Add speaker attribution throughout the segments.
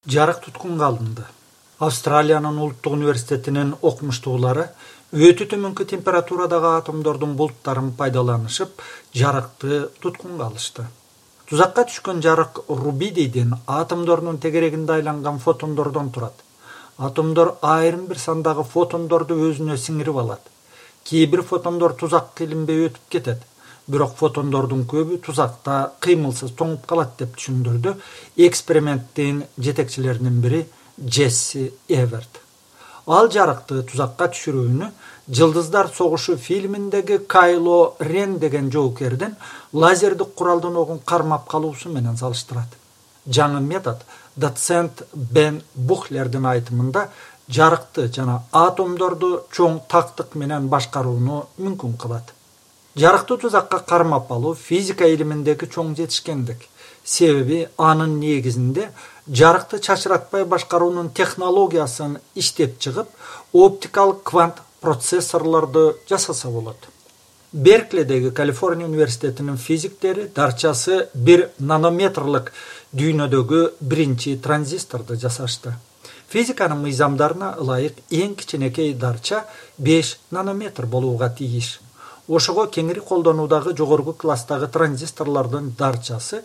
Speaker 1: Жарык туткунга алынды. Австралиянын улуттук университетинин окумуштуулары өтө төмөнкү температурадагы атомдордун булуттарын пайдаланышып, жарыкты туткунга алышты. Тузакка түшкөн жарык рубидийдин атомдорунун тегерегинде айланган фотондордон турат. Атомдор айрым бир сандагы фотондорду өзүнө сиңирип алат. Кээ бир фотондор тузакка илинбей өтүп кетет. Бирок фотондордун көбү тузакта кыймылсыз тоңуп калат деп түшүндүрдү эксперименттин жетекчилеринин бири Джесси Эверт. Ал жарыкты тузакка түшүрүүнү Жылдыздар согушу фильминдеги Кайло Рен деген жоокердин лазердик куралдын огун кармап калуусу менен салыштырат. Жаңы метод доцент Бен Бухлердин айтымында жарыкты жана атомдорду чоң тактык менен башкарууну мүмкүн кылат. Жарыкты тузакка кармап алуу физика илиминдеги чоң жетишкендик. Себеби анын негизинде жарыкты чачыратпай башкаруунун технологиясын иштеп чыгып, оптикалык квант процессорлорду жасаса болот. Берклидеги Калифорния университетинин физиктери дарчасы 1 нанометрлик дүйнөдөгү биринчи транзисторду жасашты. Физиканын мыйзамдарына ылайык эң кичинекей дарча 5 нанометр болууга тийиш. Ошого кеңири колдонуудагы жогорку класстагы транзисторлордун дарчасы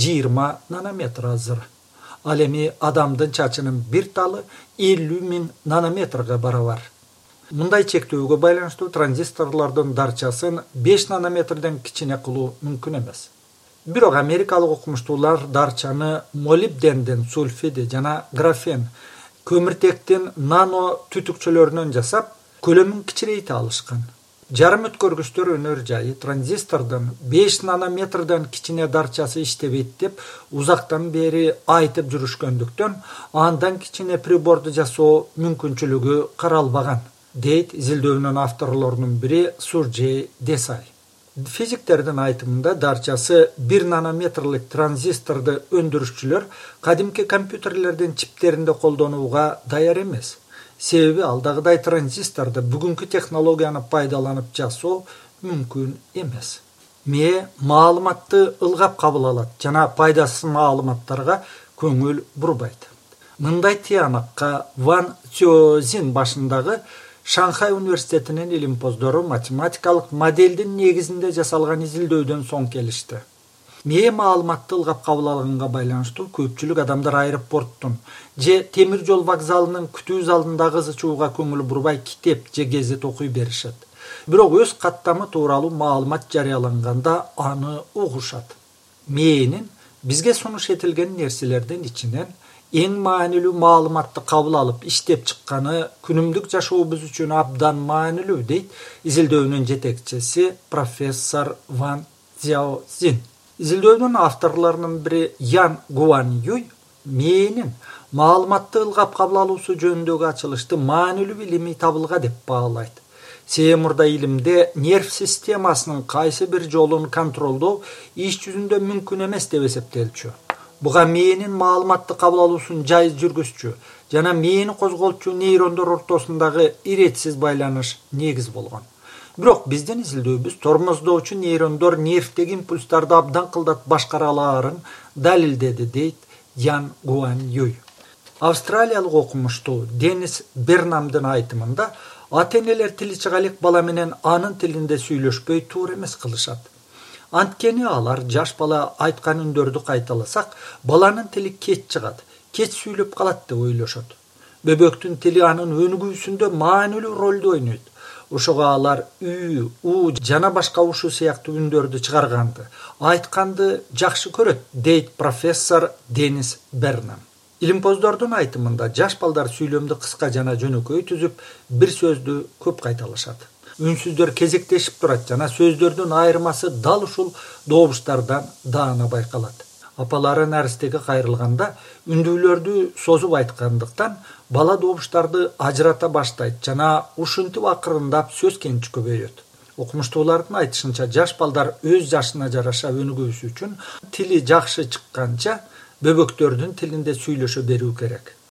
Speaker 1: 20 нанометр азыр. Ал эми адамдын чачынын бир талы 50 000 нанометрге барабар. Мындай чектөөгө байланыштуу транзисторлордун дарчасын 5 нанометрден кичине кылуу мүмкүн эмес. Бирок америкалык окумуштуулар дарчаны молибдендин сульфиди жана графен көмүртектин нано түтүкчөлөрүнөн жасап, көлөмүн кичирейте алышкан. Жарым өткөргүчтөр өнөр жайы транзистордун 5 нанометрден кичине дарчасы иштебейт деп узактан бери айтып жүрүшкөндүктөн, андан кичине приборду жасоо мүмкүнчүлүгү каралбаган, дейт изилдөөнүн авторлорунун бири Сурджей Десай. Физиктердин айтымында дарчасы 1 нанометрлик транзисторду өндүрүшчүлөр кадимки компьютерлердин чиптеринде колдонууга даяр эмес. Себеби алдагыдай транзисторду бүгүнкү технологияны пайдаланып жасоо мүмкүн эмес. Мээ маалыматты ылгап кабыл алат жана пайдасыз маалыматтарга көңүл бурбайт. Мындай тыянакка Ван Цзин башындагы Шанхай университетинин илимпоздору математикалык моделдин негизинде жасалган изилдөөдөн соң келишти. Мээ маалыматты ылгап кабыл алганга байланыштуу көпчүлүк адамдар аэропорттун же темир жол вокзалынын күтүү залында кызычууга көңүл бурбай китеп же гезит окуй беришет. Бирок өз каттамы тууралуу маалымат жарыяланганда аны угушат. Мээнин бизге сунуш этилген нерселердин ичинен эң маанилүү маалыматты кабыл алып иштеп чыкканы күнүмдүк жашообуз үчүн абдан маанилүү, дейт изилдөөнүн жетекчиси профессор Ван Цзин. Изилдөөнүн авторлорунун бири Ян Гуан Юй мээнин маалыматты ылгап кабыл алуусу жөнүндөгү ачылышты маанилүү илимий табылга деп баалайт. Себеби мурда илимде нерв системасынын кайсы бир жолун контролдоо иш жүзүндө мүмкүн эмес деп эсептелчү. Буга мээнин маалыматты кабыл алуусун жайыз жүргүзчү жана мээни козголчу нейрондор ортосундагы иретсиз байланыш негиз болгон. Бирок биздин изилдөөбүз тормоздоочу нейрондор нервдеги импульстарды абдан кылдат башкара алаарын далилдеди, дейт Ян Гуан Юй. Австралиялык окумуштуу Денис Бернамдын айтымында ата-энелер тили чыга элек бала менен анын тилинде сүйлөшпөй туура эмес кылышат. Анткени алар жаш бала айткан үндөрдү кайталасак, баланын тили кеч чыгат, кеч сүйлөп калат деп ойлошот. Бөбөктүн тили анын өнүгүүсүндө маанилүү ролду ойнойт. Ошого алар үй, у жана башка ушул сыяктуу үндөрдү чыгарганды, айтканды жакшы көрөт, дейт профессор Денис Бернам. Илимпоздордун айтымында жаш балдар сүйлөмдү кыска жана жөнөкөй түзүп, бир сөздү көп кайталашат. Үнсүздөр кезектешип турат жана сөздөрдүн айырмасы дал ушул добуштардан даана байкалат. Апалары наристеге кайрылганда үндүүлөрдү созуп айткандыктан бала добуштарды ажырата баштайт жана ушинтип акырындап сөз кенчи көбөйөт. Окумуштуулардын айтышынча жаш балдар өз жашына жараша өнүгүүсү үчүн тили жакшы чыкканча бөбөктөрдүн тилинде сүйлөшө берүү керек.